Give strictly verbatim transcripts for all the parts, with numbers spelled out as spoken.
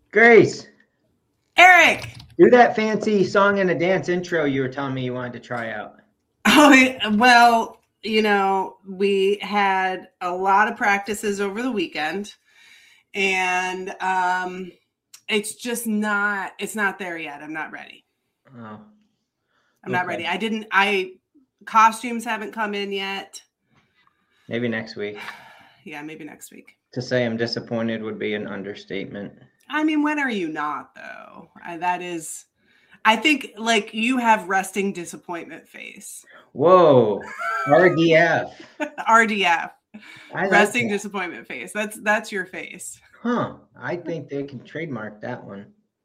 Grace, Eric. do that fancy song and a dance intro you were telling me you wanted to try out. Oh, well, you know, we had a lot of practices over the weekend, and um, it's just not, it's not there yet. I'm not ready. Oh, I'm okay. not ready. I didn't, I, costumes haven't come in yet. Maybe next week. Yeah, maybe next week. To say I'm disappointed would be an understatement. I mean, when are you not, though? I, that is, I think, like, you have resting disappointment face. Whoa, R D F. R D F. I like resting that. disappointment face. That's that's your face. Huh. I think they can trademark that one.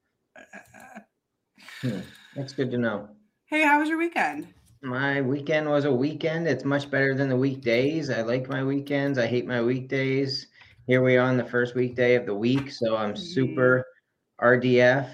Hmm. That's good to know. Hey, how was your weekend? My weekend was a weekend. It's much better than the weekdays. I like my weekends. I hate my weekdays. Here we are on the first weekday of the week, so I'm super R D F.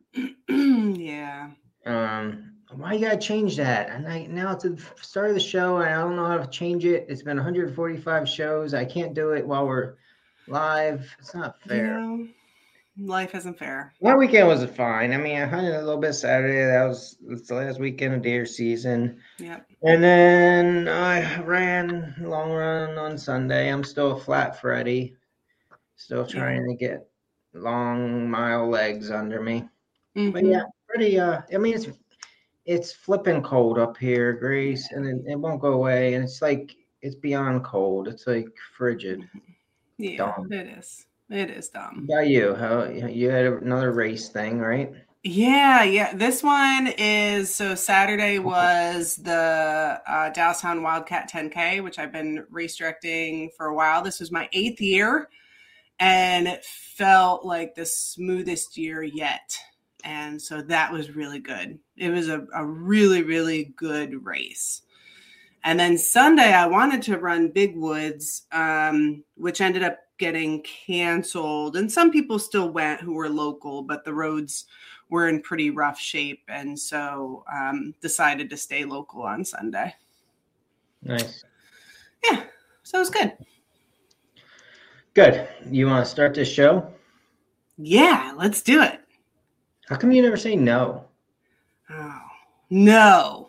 Yeah. Um, why you gotta change that? And I now it's the start of the show, and I don't know how to change it. It's been one hundred forty-five shows. I can't do it while we're live. It's not fair. You know, life isn't fair. My weekend was fine. I mean, I hunted a little bit Saturday. That was it's the last weekend of deer season. Yep. And then I ran long run on Sunday. I'm still a flat Freddy. Still trying yeah. to get long mile legs under me. Mm-hmm. But yeah, pretty uh I mean it's it's flipping cold up here, Grace, and it, it won't go away. And it's like it's beyond cold. It's like frigid. Yeah, dumb. it is. It is dumb. How about you? How you had another race thing, right? Yeah, yeah. This one is so Saturday was the uh, Dowstown Wildcat ten K, which I've been race directing for a while. This was my eighth year, and it felt like the smoothest year yet. And so that was really good. It was a, a really, really good race. And then Sunday, I wanted to run Big Woods, um, which ended up getting canceled. And some people still went who were local, but the roads were in pretty rough shape. And so um, decided to stay local on Sunday. Nice. Yeah, so it was good. Good. You want to start this show? Yeah, let's do it. How come you never say no? Oh, no.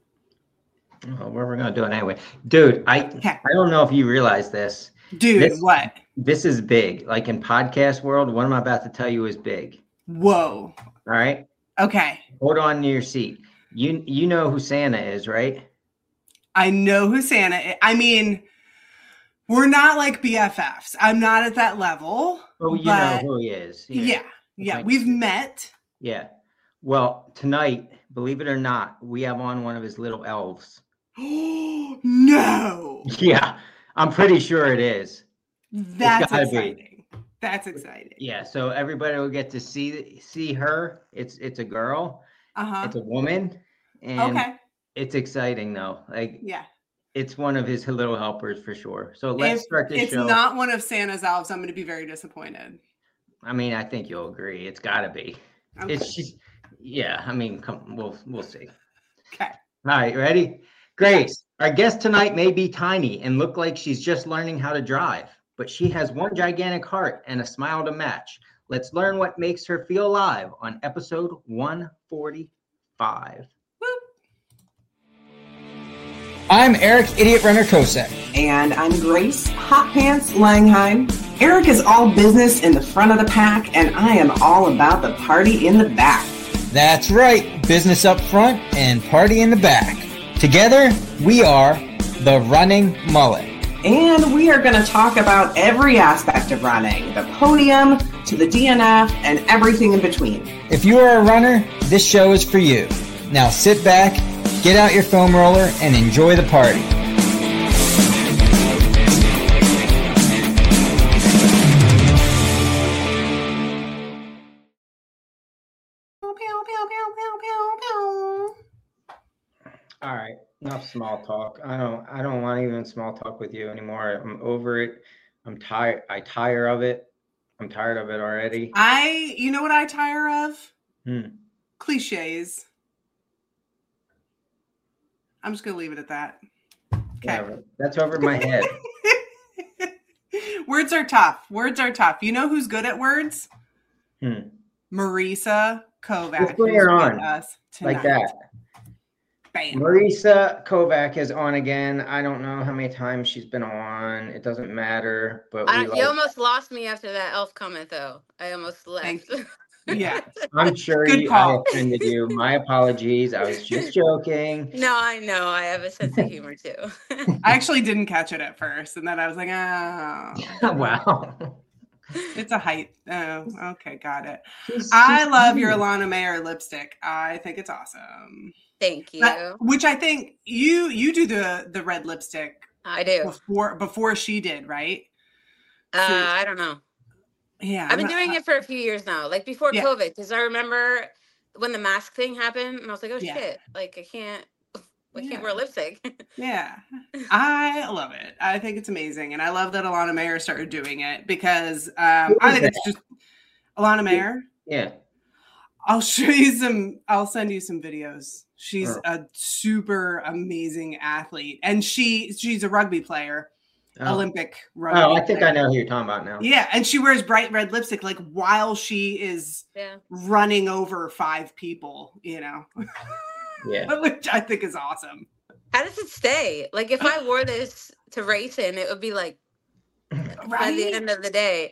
Oh, we're going to do it anyway. Dude, I okay. I don't know if you realize this. Dude, this, what? This is big. Like in podcast world, what I'm about to tell you is big. Whoa. All right? Okay. Hold on to your seat. You you know who Santa is, right? I know who Santa is. I mean, we're not like B F Fs. I'm not at that level. Oh, you know who he is. Yeah. Yeah. yeah. We've met. Yeah. Well, tonight, believe it or not, we have on one of his little elves. Oh, no. Yeah, I'm pretty sure it is. That's exciting. Be. That's exciting. Yeah, so everybody will get to see see her. It's it's a girl. Uh-huh. It's a woman. And okay. It's exciting though. Like yeah. It's one of his little helpers for sure. So let's if start this it's show. It's not one of Santa's elves. I'm going to be very disappointed. I mean, I think you'll agree. It's got to be. Okay. It's just, yeah. I mean, come, we'll we'll see. Okay. All right, ready? Grace, our guest tonight may be tiny and look like she's just learning how to drive, but she has one gigantic heart and a smile to match. Let's learn what makes her feel alive on episode one forty-five. I'm Eric, Idiot Runner Kosek. And I'm Grace, Hot Pants Langheim. Eric is all business in the front of the pack, and I am all about the party in the back. That's right, business up front and party in the back. Together, we are the Running Mullet. And we are going to talk about every aspect of running, the podium to the D N F and everything in between. If you are a runner, this show is for you. Now sit back, get out your foam roller, and enjoy the party. All right, enough small talk. I don't I don't want even small talk with you anymore. I'm over it. I'm tired. I tire of it. I'm tired of it already. I, you know what I tire of? Hmm. Cliches. I'm just going to leave it at that. Okay. Yeah, that's over my head. Words are tough. Words are tough. You know who's good at words? Hmm. Marisa Kovac. Let's bring her on us like that. Bam. Marisa Kovac is on again. I don't know how many times she's been on. It doesn't matter. But I, we you like almost lost me after that elf comment, though. I almost left. Yeah. I'm sure Good you, call. I offended you. My apologies. I was just joking. No, I know. I have a sense of humor, too. I actually didn't catch it at first. And then I was like, oh. Wow. It's a height. Oh, okay. Got it. She's, I she's love cute. your Alana Mayer lipstick. I think it's awesome. Thank you. But, which I think you you do the the red lipstick. I do. Before before she did, right? Uh, So, I don't know. Yeah. I've been I'm doing not, it for a few years now, like before Yeah. COVID, because I remember when the mask thing happened, and I was like, oh, Yeah. shit. Like, I can't, I Yeah. can't wear lipstick. Yeah. I love it. I think it's amazing. And I love that Alana Mayer started doing it because um, Who I is think it's just Alana Mayer. Yeah. I'll show you some, I'll send you some videos. She's Oh. a super amazing athlete. And she she's a rugby player, Oh. Olympic rugby Oh, I think player. I know who you're talking about now. Yeah, and she wears bright red lipstick like while she is Yeah. running over five people, you know, Yeah. which I think is awesome. How does it stay? Like, if I wore this to race in, it would be like, by the Right? end of the day.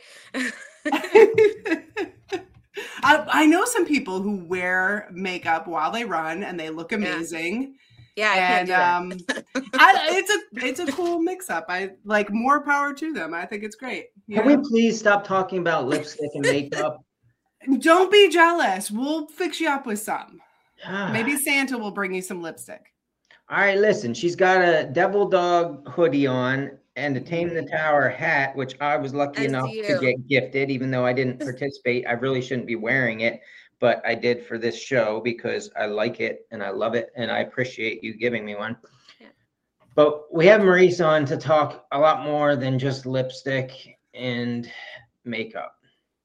I, I know some people who wear makeup while they run and they look Yeah. amazing. Yeah, I can't And do that. um, I, it's a it's a cool mix up. I like more power to them. I think it's great. you Can we know? please stop talking about lipstick and makeup? Don't be jealous. We'll fix you up with some. Ah. Maybe Santa will bring you some lipstick. All right, listen. She's got a Devil Dog hoodie on and a Tame the Tower hat, which I was lucky As enough do to you. get gifted, even though I didn't participate. I really shouldn't be wearing it, but I did for this show because I like it and I love it, and I appreciate you giving me one. Yeah. But we have Marisa on to talk a lot more than just lipstick and makeup,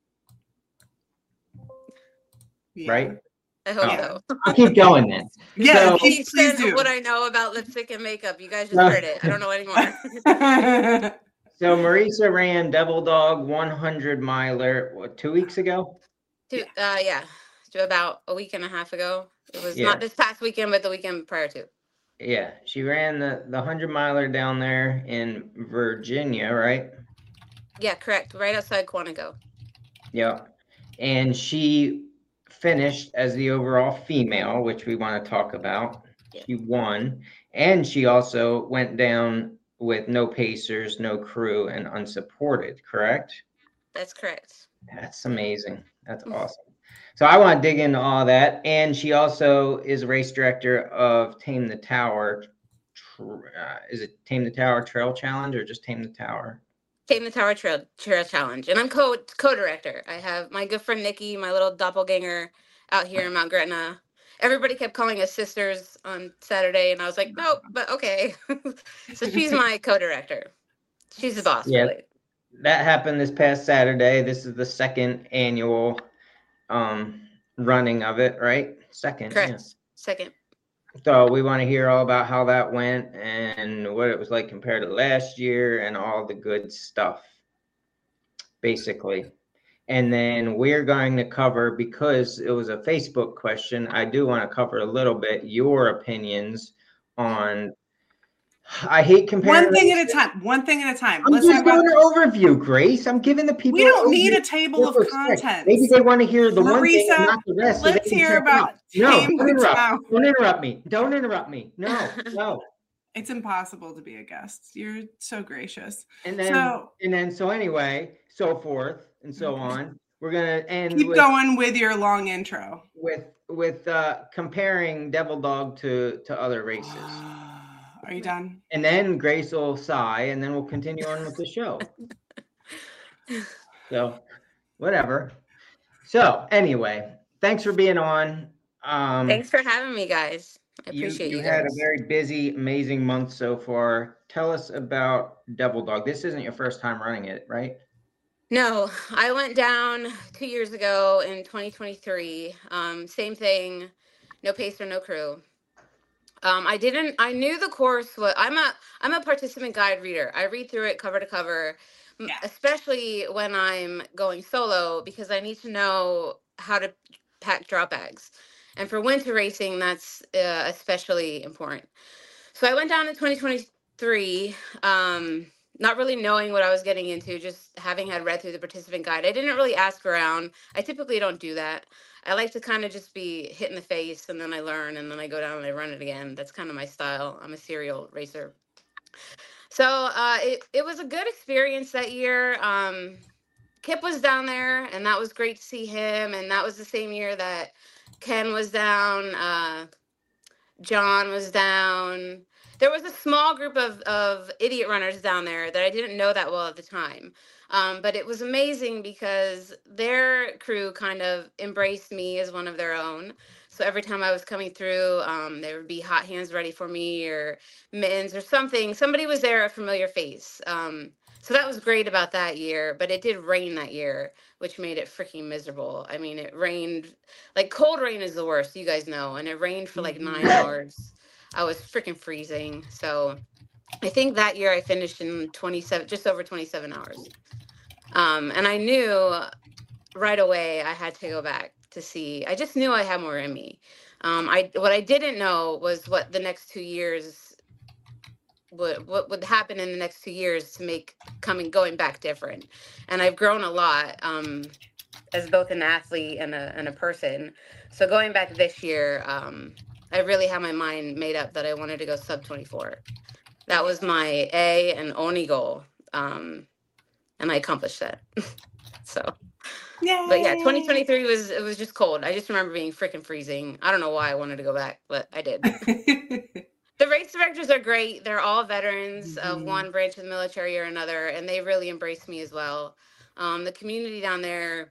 Yeah. right? I hope Yeah. so. I'll keep going then. Yeah, So- please, He please said do. what I know about lipstick and makeup. You guys just No. heard it. I don't know anymore. So Marisa ran Devil Dog one hundred miler, what, two weeks ago? to, uh, yeah, to about a week and a half ago. It was Yeah. not this past weekend, but the weekend prior to. Yeah, she ran the, the one hundred miler down there in Virginia, right? Yeah, correct. Right outside Quantico. Yeah. And she finished as the overall female, which we want to talk about. Yeah. She won. And she also went down with no pacers, no crew, and unsupported, correct? That's correct. That's amazing. That's awesome. So I want to dig into all that. And she also is race director of Tame the Tower. Tr- Uh, is it Tame the Tower Trail Challenge or just Tame the Tower? Tame the Tower Trail, Trail Challenge. And I'm co co-director. I have my good friend Nikki, my little doppelganger out here in Mount Gretna. Everybody kept calling us sisters on Saturday, and I was like, nope, but okay. So she's my co-director. She's the boss, Yeah. really. That happened this past Saturday. This is the second annual um, running of it, right? Second. Correct. yeah. Second. So we want to hear all about how that went and what it was like compared to last year and all the good stuff, basically. And then we're going to cover, because it was a Facebook question, I do want to cover a little bit your opinions on, I hate comparing. One thing at a time. One thing at a time. I'm Let's just talk about. doing an overview, Grace. I'm giving the people. We don't an need a overview table of with respect. contents. Maybe they want to hear the one thing Marisa, and not the rest. so they let's can hear check about out. No, Tame don't the interrupt. Tower. Don't interrupt me. Don't interrupt me. No, no. It's impossible to be a guest. You're so gracious. And then, So- and then, so anyway, so forth and so on. We're gonna end Keep with, going with your long intro. with with uh, comparing Devil Dog to to other races, Are you done? and then Grace will sigh, and then we'll continue on with the show. So, whatever. So, anyway, thanks for being on. Um, Thanks for having me, guys. I you, appreciate you you, had a guys. very busy, amazing month so far. Tell us about Devil Dog. This isn't your first time running it, right? No, I went down two years ago in twenty twenty-three. Um, same thing, no pacer, no crew. Um, I didn't. I knew the course. Was, I'm a. I'm a participant guide reader. I read through it cover to cover, m- Yeah. especially when I'm going solo because I need to know how to pack drop bags. And for winter racing, that's uh, especially important. So I went down in twenty twenty-three, um, not really knowing what I was getting into, just having had read through the participant guide. I didn't really ask around. I typically don't do that. I like to kind of just be hit in the face, and then I learn, and then I go down and I run it again. That's kind of my style. I'm a serial racer. So uh, it, it was a good experience that year. Um, Kip was down there, and that was great to see him. And that was the same year that Ken was down. Uh, John was down. There was a small group of, of idiot runners down there that I didn't know that well at the time. Um, but it was amazing because their crew kind of embraced me as one of their own. So every time I was coming through, um, there would be hot hands ready for me, or mittens or something. Somebody was there, a familiar face. Um, so that was great about that year. But it did rain that year, which made it freaking miserable. I mean, it rained, like cold rain is the worst, you guys know. And it rained for like nine hours. I was freaking freezing. So I think that year I finished in twenty-seven, just over twenty-seven hours. Um, and I knew right away I had to go back to see. I just knew I had more in me. Um, I what I didn't know was what the next two years would what would happen in the next two years to make coming going back different. And I've grown a lot um, as both an athlete and a and a person. So going back this year, um, I really had my mind made up that I wanted to go sub twenty-four. That was my A and only goal. Um, and I accomplished that. So, Yay. But yeah, twenty twenty-three was, it was just cold. I just remember being freaking freezing. I don't know why I wanted to go back, but I did. The race directors are great. They're all veterans mm-hmm. of one branch of the military or another, and they really embraced me as well. Um, the community down there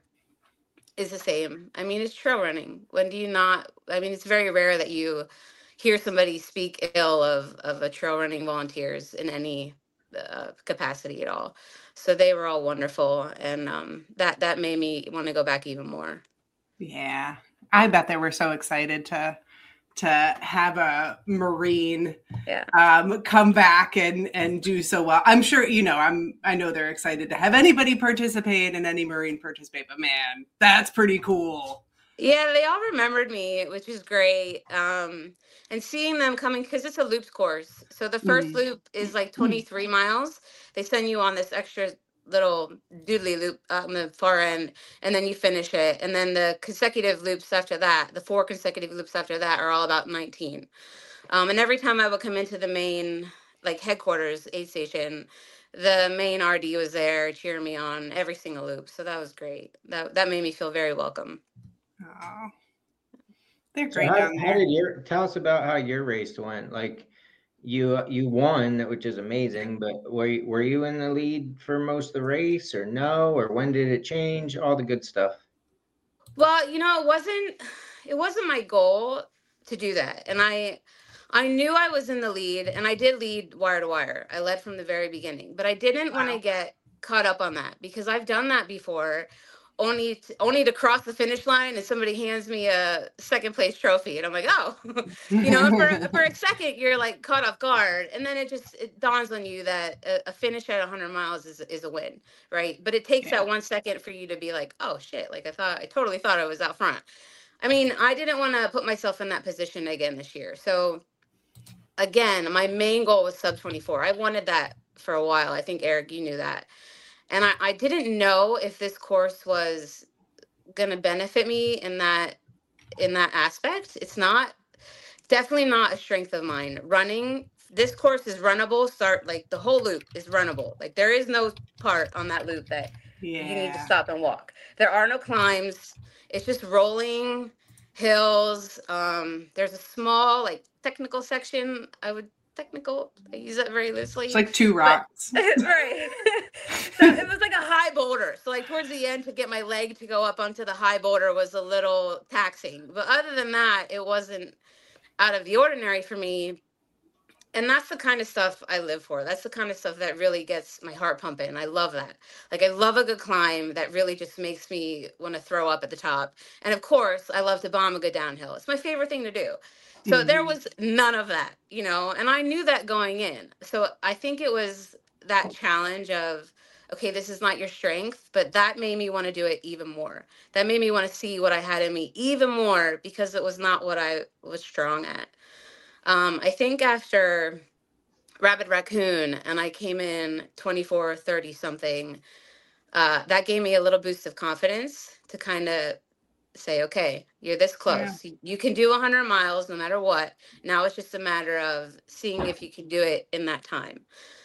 is the same. I mean, it's trail running. When do you not, I mean, it's very rare that you hear somebody speak ill of, of a trail running volunteers in any uh, capacity at all. So they were all wonderful. And um, that, that made me want to go back even more. Yeah. I bet they were so excited to, to have a Marine yeah. um, come back and, and do so well. I'm sure, you know, I'm, I know they're excited to have anybody participate and any Marine participate, but man, that's pretty cool. Yeah, they all remembered me, which is great. Um, and seeing them coming, because it's a loops course. So the first mm. loop is like twenty-three mm. miles. They send you on this extra little doodly loop on the far end, and then you finish it. And then the consecutive loops after that, the four consecutive loops after that are all about nineteen. Um, and every time I would come into the main, like headquarters, aid station, the main R D was there cheering me on every single loop. So that was great. That that made me feel very welcome. Oh, they're great so how, down there. How did your, tell us about how your race went. Like you you won, which is amazing, but were you, were you in the lead for most of the race or no? Or when did it change? All the good stuff. Well, you know, it wasn't it wasn't my goal to do that. And I I knew I was in the lead, and I did lead wire to wire. I led from the very beginning, but I didn't wow. want to get caught up on that because I've done that before. Only to, only to cross the finish line and somebody hands me a second place trophy and I'm like, oh, you know, for for a second you're like caught off guard, and then it just it dawns on you that a, a finish at one hundred miles is is a win, right? But it takes yeah. that one second for you to be like, oh shit, like I thought I totally thought I was out front. I mean, I didn't want to put myself in that position again this year. So again, my main goal was sub twenty-four. I wanted that for a while. I think Eric, you knew that. And I, I didn't know if this course was going to benefit me in that in that aspect. It's not, definitely not a strength of mine. Running, this course is runnable. Start, like the whole loop is runnable. Like there is no part on that loop that yeah. you need to stop and walk. There are no climbs. It's just rolling hills. Um, there's a small like technical section, I would technical. I use that very loosely. It's like two rocks. But, right. So it was like a high boulder. So like towards the end to get my leg to go up onto the high boulder was a little taxing. But other than that, it wasn't out of the ordinary for me. And that's the kind of stuff I live for. That's the kind of stuff that really gets my heart pumping. I love that. Like I love a good climb that really just makes me want to throw up at the top. And of course, I love to bomb a good downhill. It's my favorite thing to do. So there was none of that, you know, and I knew that going in. So I think it was that challenge of okay, this is not your strength, but that made me want to do it even more. That made me want to see what I had in me even more because it was not what I was strong at. Um, I think after Rabid Raccoon and I came in twenty-four, thirty something, uh, that gave me a little boost of confidence to kind of say, okay, you're this close. Yeah. You can do one hundred miles no matter what. Now it's just a matter of seeing if you can do it in that time.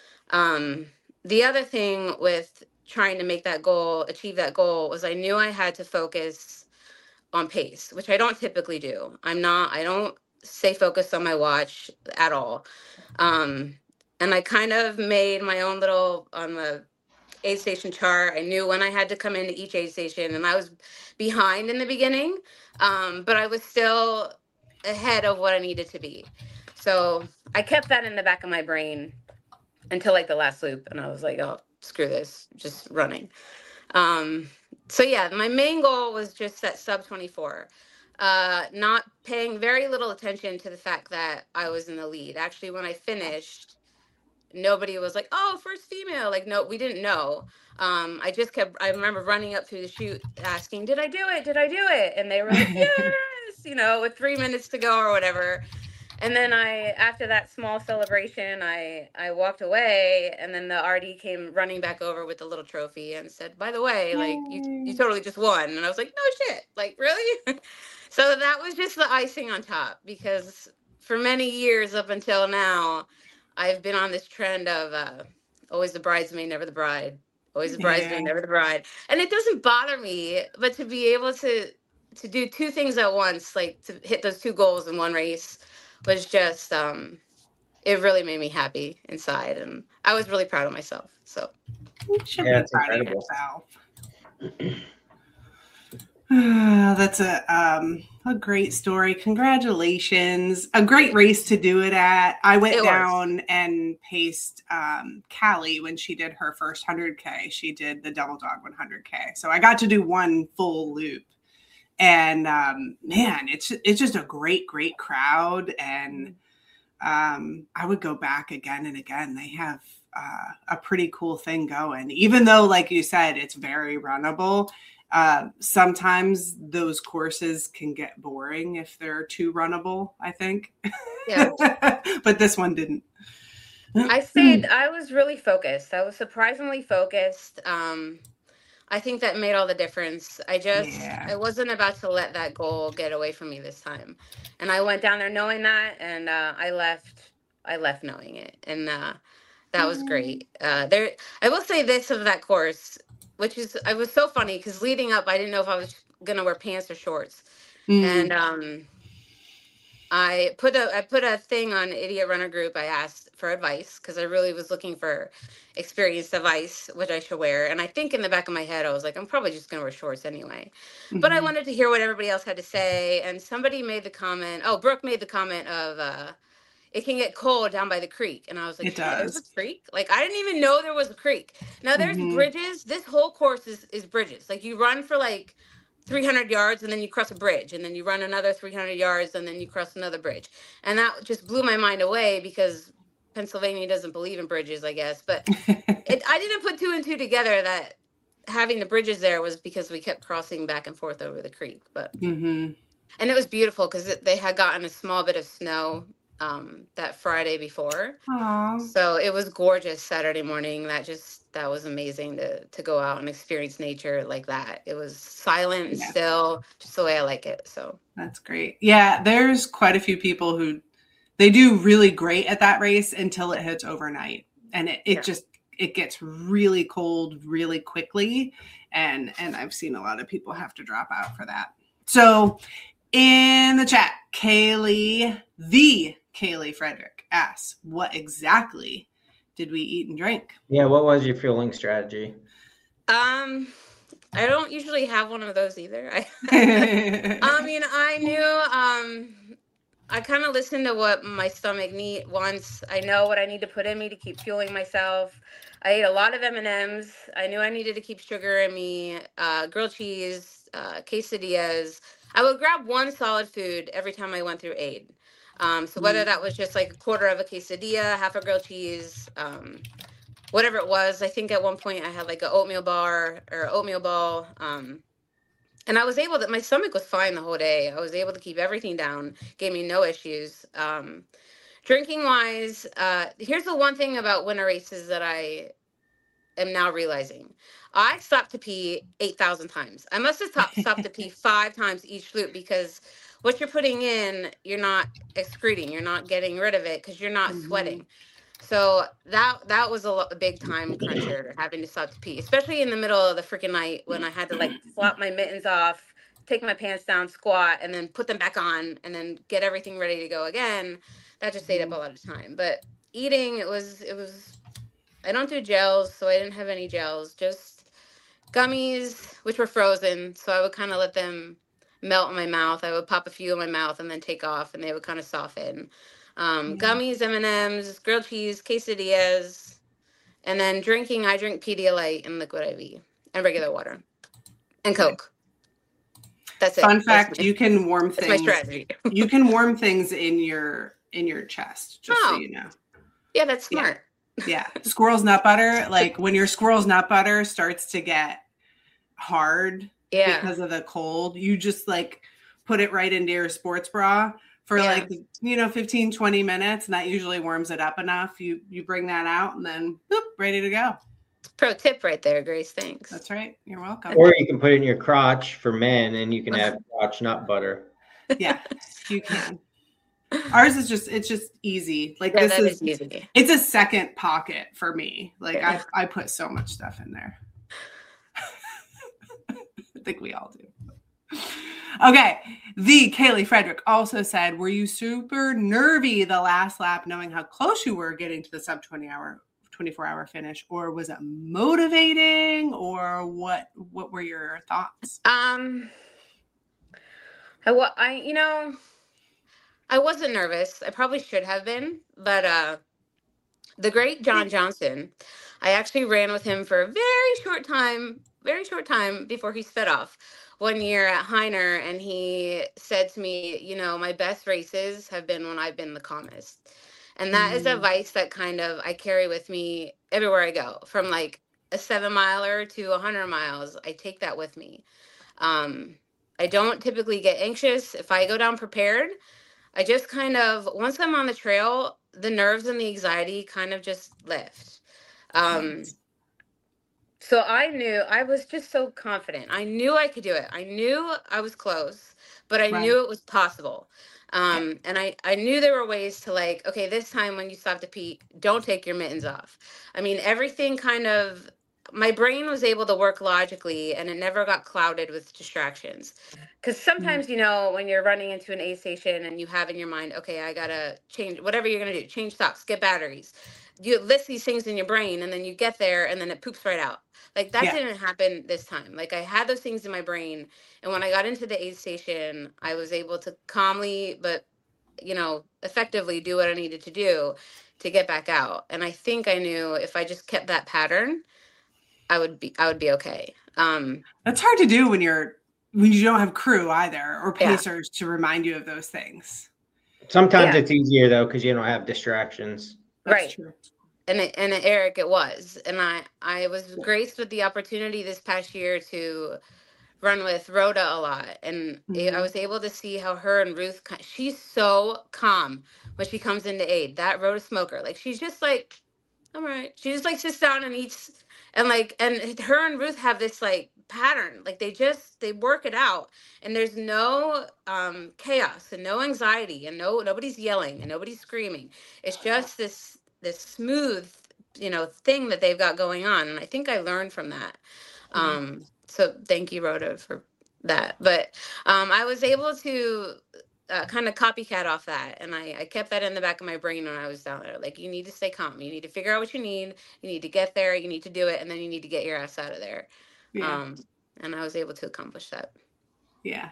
Um, the other thing with trying to make that goal, achieve that goal, was I knew I had to focus on pace, which I don't typically do. I'm not, I don't stay focused on my watch at all. Um, and I kind of made my own little, on the aid station chart, I knew when I had to come into each aid station, and I was behind in the beginning, um, but I was still ahead of what I needed to be. So I kept that in the back of my brain until like the last loop, and I was like, oh, screw this, just running. Um, so yeah, my main goal was just that sub twenty-four, uh, not paying very little attention to the fact that I was in the lead. Actually, when I finished, nobody was like, oh, first female. Like, no, we didn't know. Um, I just kept, I remember running up through the chute asking, did I do it? Did I do it? And they were like, yes, you know, with three minutes to go or whatever. And then I, after that small celebration, I, I walked away, and then the R D came running back over with the little trophy and said, by the way, like, you, you totally just won. And I was like, no shit, like, really? So that was just the icing on top, because for many years up until now, I've been on this trend of uh, always the bridesmaid, never the bride, always the bridesmaid, yeah. never the bride. And it doesn't bother me, but to be able to, to do two things at once, like to hit those two goals in one race, was just, um, it really made me happy inside. And I was really proud of myself. So you should yeah, be proud of yourself. Uh, that's a um, a great story. Congratulations. A great race to do it at. I went it down was. and paced um, Callie when she did her first one hundred K. She did the Double Dog one hundred K. So I got to do one full loop. And um, man, it's it's just a great, great crowd. And um, I would go back again and again. They have uh, a pretty cool thing going. Even though, like you said, it's very runnable. Uh, sometimes those courses can get boring if they're too runnable, I think. Yeah. But this one didn't. I stayed, I was really focused. I was surprisingly focused. Um, I think that made all the difference. I just, yeah. I wasn't about to let that goal get away from me this time. And I went down there knowing that, and uh, I left, I left knowing it. And uh, that was great. Uh, there, I will say this of that course, which is, it was so funny because leading up, I didn't know if I was going to wear pants or shorts. Mm. And um, I put a, I put a thing on Idiot Runner Group. I asked for advice because I really was looking for experienced advice, which I should wear. And I think in the back of my head, I was like, I'm probably just going to wear shorts anyway. Mm-hmm. But I wanted to hear what everybody else had to say. And somebody made the comment, oh, Brooke made the comment of, uh, it can get cold down by the creek. And I was like, it does. There's a creek? Like, I didn't even know there was a creek. Now, there's mm-hmm. bridges. This whole course is, is bridges. Like, you run for, like, three hundred yards, and then you cross a bridge. And then you run another three hundred yards, and then you cross another bridge. And that just blew my mind away because Pennsylvania doesn't believe in bridges, I guess. But it, I didn't put two and two together that having the bridges there was because we kept crossing back and forth over the creek. But mm-hmm. And it was beautiful because they had gotten a small bit of snow um that Friday before. Aww. So it was gorgeous Saturday morning. That just that was amazing to to go out and experience nature like that. It was silent and yeah. still, just the way I like it. So that's great. Yeah, there's quite a few people who they do really great at that race until it hits overnight, and it, it yeah. just it gets really cold really quickly, and and I've seen a lot of people have to drop out for that. So in the chat, Kaylee, the Kaylee Frederick asks, what exactly did we eat and drink? Yeah, what was your fueling strategy? Um, I don't usually have one of those either. I, I mean, I knew, um, I kind of listened to what my stomach need wants. I know what I need to put in me to keep fueling myself. I ate a lot of M and M's. I knew I needed to keep sugar in me, uh, grilled cheese, uh, quesadillas. I would grab one solid food every time I went through aid. Um, so whether that was just like a quarter of a quesadilla, half a grilled cheese, um, whatever it was. I think at one point I had like an oatmeal bar or oatmeal ball. Um, and I was able to, my stomach was fine the whole day. I was able to keep everything down, gave me no issues. Um, drinking wise, uh, here's the one thing about winter races that I am now realizing. I stopped to pee eight thousand times. I must have stopped, stopped to pee five times each loop because what you're putting in, you're not excreting. You're not getting rid of it because you're not mm-hmm. sweating. So that that was a, a big time cruncher, having to stop to pee, especially in the middle of the freaking night when I had to like flop my mittens off, take my pants down, squat, and then put them back on, and then get everything ready to go again. That just ate up a lot of time. But eating, it was it was. I don't do gels, so I didn't have any gels. Just gummies, which were frozen, so I would kind of let them melt in my mouth. I would pop a few in my mouth and then take off, and they would kind of soften. Um, yeah. Gummies, M and M's, grilled cheese, quesadillas, and then drinking, I drink Pedialyte and Liquid I V and regular water and Coke. That's it. Fun fact, my, you can warm things. That's my strategy. You can warm things in your in your chest, just oh. so you know. Yeah, that's smart. Yeah. yeah. Squirrel's nut butter, like when your squirrel's nut butter starts to get hard yeah. because of the cold, you just like put it right into your sports bra for yeah. like, you know, fifteen, twenty minutes. And that usually warms it up enough. You you bring that out and then boop, ready to go. Pro tip right there, Grace. Thanks. That's right. You're welcome. Or you can put it in your crotch for men and you can have crotch nut butter. Yeah, you can. Ours is just, it's just easy. Like yeah, this is, is easy. It's a second pocket for me. Like yeah. I, I put so much stuff in there. I think we all do. Okay. The Kaylee Frederick also said, were you super nervy the last lap, knowing how close you were getting to the sub twenty hour, twenty-four hour finish, or was it motivating, or what, what were your thoughts? Um, I, I, you know, I wasn't nervous. I probably should have been, but uh, the great John Johnson, I actually ran with him for a very short time, very short time before he sped off one year at Heiner. And he said to me, you know, my best races have been when I've been the calmest. And that mm. is advice that kind of I carry with me everywhere I go, from like a seven miler to a hundred miles. I take that with me. Um, I don't typically get anxious if I go down prepared. I just kind of, once I'm on the trail, the nerves and the anxiety kind of just lift. Um, right. So I knew, I was just so confident. I knew I could do it. I knew I was close, but I right. knew it was possible. Um, yeah. And I, I knew there were ways to like, okay, this time when you stop to pee, don't take your mittens off. I mean, everything kind of, my brain was able to work logically and it never got clouded with distractions. Because sometimes, mm-hmm. you know, when you're running into an aid station and you have in your mind, okay, I got to change whatever you're going to do, change socks, get batteries. You list these things in your brain and then you get there and then it poops right out. Like that yeah. didn't happen this time. Like I had those things in my brain. And when I got into the aid station, I was able to calmly, but, you know, effectively do what I needed to do to get back out. And I think I knew if I just kept that pattern, I would be, I would be okay. Um, That's hard to do when you're, when you don't have crew either, or pacers yeah. to remind you of those things. Sometimes yeah. it's easier though, because you don't have distractions. That's right. True. And it, and it, Eric, it was, and I, I was graced with the opportunity this past year to run with Rhoda a lot. And mm-hmm. it, I was able to see how her and Ruth, she's so calm when she comes into aid, that Rhoda smoker. Like, she's just like, all right. She just like sits down and eats. And like, and her and Ruth have this like pattern, like they just, they work it out and there's no um, chaos and no anxiety and no, nobody's yelling and nobody's screaming. It's just this, this smooth, you know, thing that they've got going on. And I think I learned from that. Um, so thank you, Rhoda, for that. But um, I was able to uh, kind of copycat off that. And I, I kept that in the back of my brain when I was down there. Like, you need to stay calm. You need to figure out what you need. You need to get there. You need to do it. And then you need to get your ass out of there. Yeah. Um, and I was able to accomplish that. Yeah.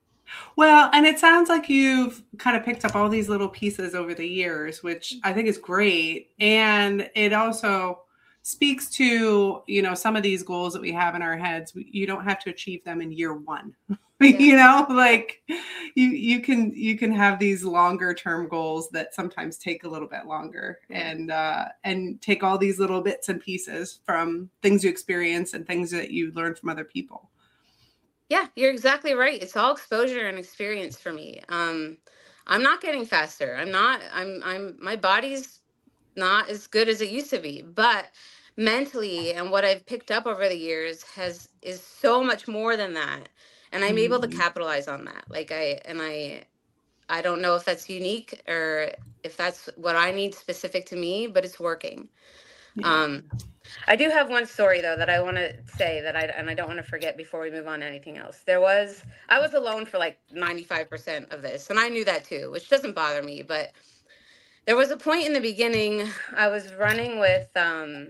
Well, and it sounds like you've kind of picked up all these little pieces over the years, which I think is great. And it also speaks to, you know, some of these goals that we have in our heads. You don't have to achieve them in year one. Yeah. You know, like you you can you can have these longer term goals that sometimes take a little bit longer, yeah. and uh, and take all these little bits and pieces from things you experience and things that you learn from other people. Yeah, you're exactly right. It's all exposure and experience for me. Um, I'm not getting faster. I'm not. I'm. I'm. My body's not as good as it used to be, but mentally and what I've picked up over the years has is so much more than that, and I'm mm-hmm. able to capitalize on that. Like I and I, I don't know if that's unique or if that's what I need specific to me, but it's working. Yeah. Um, I do have one story though that I want to say that I and I don't want to forget before we move on to anything else. There was I was alone for like ninety-five percent of this, and I knew that too, which doesn't bother me, but there was a point in the beginning I was running with um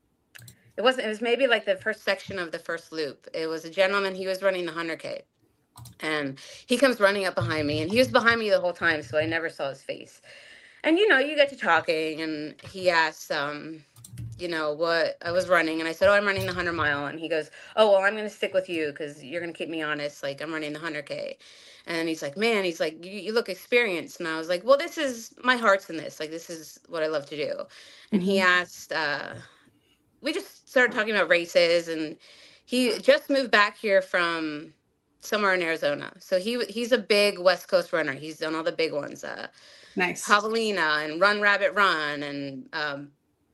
it wasn't it was maybe like the first section of the first loop. It was a gentleman, he was running the one hundred K. And he comes running up behind me, and he was behind me the whole time, so I never saw his face. And you know, you get to talking, and he asked um you know, what I was running. And I said, oh, I'm running the one hundred mile. And he goes, oh, well, I'm going to stick with you because you're going to keep me honest. Like, I'm running the one hundred K. And he's like, man, he's like, you, you look experienced. And I was like, well, this is, my heart's in this. Like, this is what I love to do. And mm-hmm. he asked, uh, we just started talking about races. And he just moved back here from somewhere in Arizona. So he he's a big West Coast runner. He's done all the big ones. Uh, nice. Javelina and Run Rabbit Run and, um,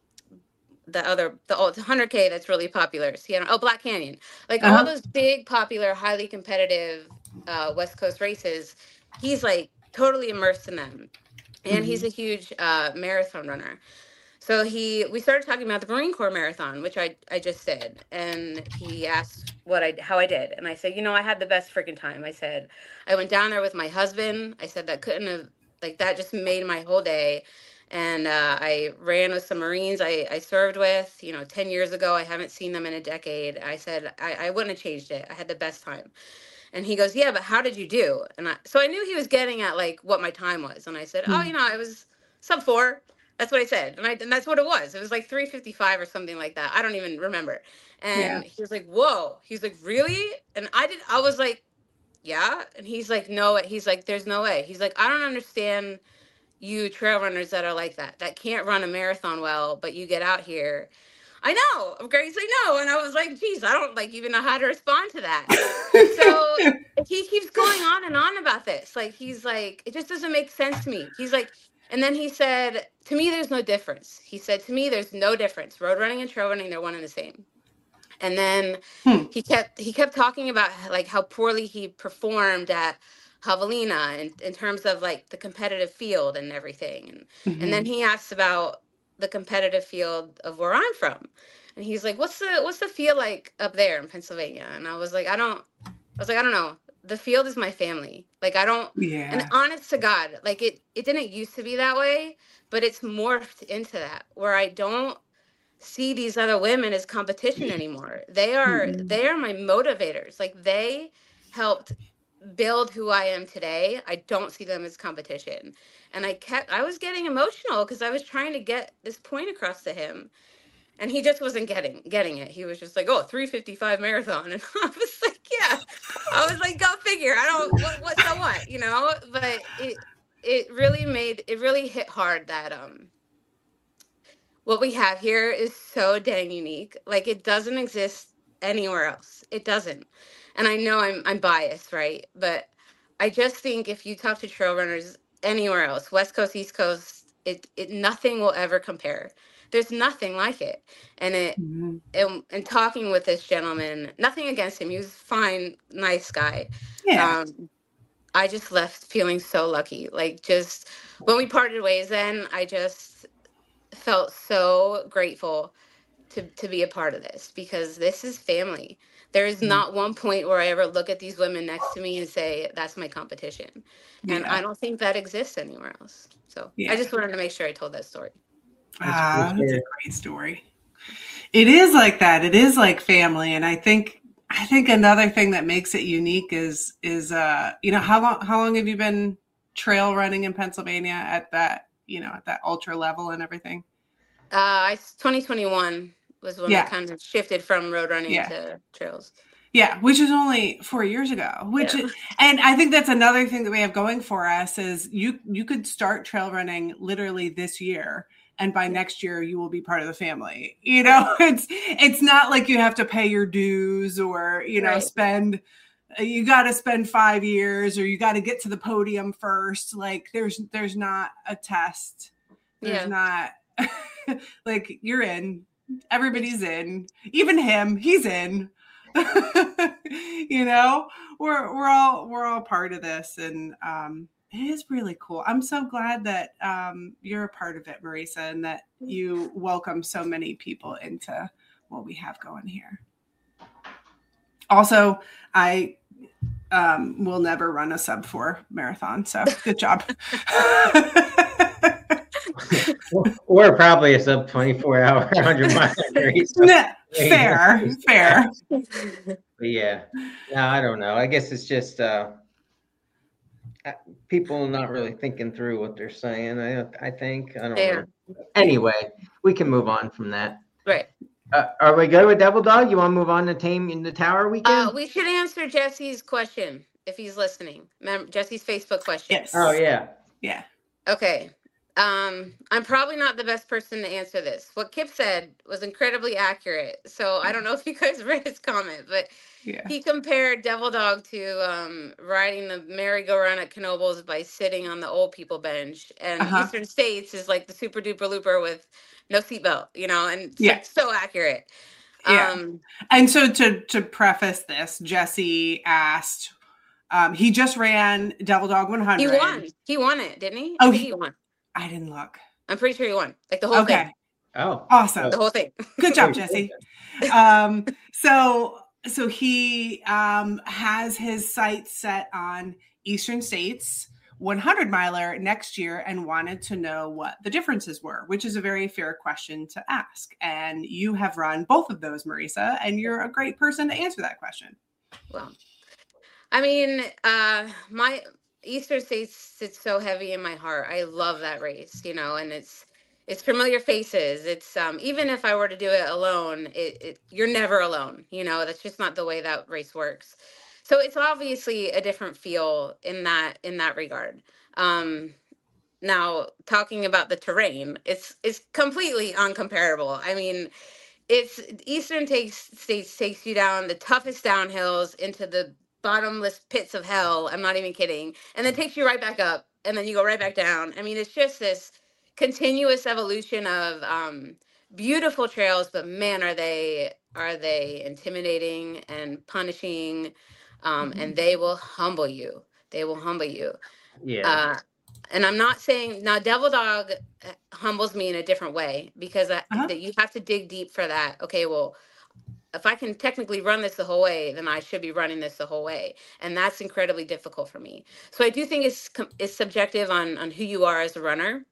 the other, the one hundred K that's really popular. Sienna, oh, Black Canyon. Like uh-huh. all those big, popular, highly competitive uh, West Coast races, he's like totally immersed in them. And mm-hmm. he's a huge uh, marathon runner. So he, we started talking about the Marine Corps Marathon, which I, I just did. And he asked what I, how I did. And I said, you know, I had the best freaking time. I said, I went down there with my husband. I said, that couldn't have, like, that just made my whole day. And uh, I ran with some Marines I, I served with, you know, ten years ago. I haven't seen them in a decade. I said, I, I wouldn't have changed it. I had the best time. And he goes, yeah, but how did you do? And I, so I knew he was getting at like what my time was. And I said, mm. oh, you know, I was sub four. That's what I said. And I, and that's what it was. It was like three fifty-five or something like that. I don't even remember. And yeah. he was like, whoa. He's like, really? And I did. I was like, yeah. And he's like, no, he's like, there's no way. He's like, I don't understand you trail runners that are like that, that can't run a marathon well, but you get out here. I know. Grace, I know. And I was like, geez, I don't like even know how to respond to that. So he keeps going on and on about this. Like, he's like, it just doesn't make sense to me. He's like, and then he said, to me, there's no difference. He said, to me, there's no difference. Road running and trail running, they're one and the same. And then hmm. he kept, he kept talking about like how poorly he performed at Javelina in, in terms of like the competitive field and everything. And, mm-hmm. and then he asked about the competitive field of where I'm from. And he's like, what's the, what's the feel like up there in Pennsylvania? And I was like, I don't, I was like, I don't know. The field is my family. Like, I don't, yeah. and honest to God, like it, it didn't used to be that way, but it's morphed into that where I don't see these other women as competition anymore. They are, mm-hmm. they are my motivators. Like, they helped build who I am today. I don't see them as competition. And I kept, I was getting emotional because I was trying to get this point across to him. And he just wasn't getting getting it. He was just like, oh, three fifty-five marathon. And I was like, yeah. I was like, go figure. I don't, what, what, so what, you know? But it it really made, it really hit hard that um what we have here is so dang unique. Like, it doesn't exist anywhere else. It doesn't. And I know I'm I'm biased, right? But I just think if you talk to trail runners anywhere else, West Coast, East Coast, it, it nothing will ever compare. There's nothing like it. And it mm-hmm. and, and talking with this gentleman, nothing against him. He was fine, nice guy. Yeah. Um, I just left feeling so lucky. Like, just when we parted ways then, I just felt so grateful to, to be a part of this, because this is family. There is not one point where I ever look at these women next to me and say, that's my competition. Yeah. And I don't think that exists anywhere else. So yeah. I just wanted to make sure I told that story. Ah, that's a great story. It is like that. It is like family. And I think, I think another thing that makes it unique is, is, uh, you know, how long, how long have you been trail running in Pennsylvania at that, you know, at that ultra level and everything? Uh, I, twenty twenty-one was when yeah. I kind of shifted from road running yeah. to trails. Yeah, which is only four years ago. Which Yeah. is, and I think that's another thing that we have going for us is you you could start trail running literally this year, and by next year you will be part of the family. You know, it's it's not like you have to pay your dues or you know Right. spend. You got to spend five years, or you got to get to the podium first. Like there's there's not a test. There's Yeah. not like you're in. Everybody's in. Even him, he's in. You know, we're we're all we're all part of this, and um, it is really cool. I'm so glad that um, you're a part of it, Marisa, and that you welcome so many people into what we have going here. Also, I um, will never run a sub four marathon, so good job. Or probably a sub twenty-four hour one hundred mile race. No, fair, fair. But yeah, no, I don't know. I guess it's just uh, people not really thinking through what they're saying. I I think I don't Yeah. know. Anyway, we can move on from that. Right. Uh, are we good with Devil Dog? You want to move on to Tame in the Tower weekend? Uh, we should answer Jesse's question if he's listening. Remember Jesse's Facebook question. Yes. Oh yeah. Yeah. Okay. Um, I'm probably not the best person to answer this. What Kip said was incredibly accurate. So I don't know if you guys read his comment, but Yeah. he compared Devil Dog to um, riding the merry-go-round at Knoebels by sitting on the old people bench. And Uh-huh. Eastern States is like the super duper looper with no seatbelt, you know, and it's Yeah. like so accurate. Yeah. Um, And so to to preface this, Jesse asked, um, he just ran Devil Dog one hundred. he won. He won it, didn't he? Oh, I think he- he won. I didn't look. I'm pretty sure he won. Like the whole Okay. thing. Oh. Awesome. The whole thing. Good job, Jesse. Um, so so he um, has his sights set on Eastern States one hundred miler next year and wanted to know what the differences were, which is a very fair question to ask. And you have run both of those, Marisa, and you're a great person to answer that question. Well, I mean, uh, my Eastern States sits so heavy in my heart. I love that race, you know, and it's it's familiar faces. It's um, even if I were to do it alone, it, it you're never alone. You know, that's just not the way that race works. So it's obviously a different feel in that in that regard. Um, now, talking about the terrain, it's it's completely uncomparable. I mean, it's Eastern takes States takes you down the toughest downhills into the bottomless pits of hell. I'm not even kidding. And then takes you right back up, and then you go right back down. I mean, it's just this continuous evolution of um, beautiful trails, but man, are they are they intimidating and punishing, um, Mm-hmm. and they will humble you. They will humble you. Yeah. Uh, and I'm not saying now Devil Dog humbles me in a different way because I, Uh-huh. that you have to dig deep for that. Okay, well, if I can technically run this the whole way, then I should be running this the whole way, and that's incredibly difficult for me. So I do think it's it's subjective on on who you are as a runner.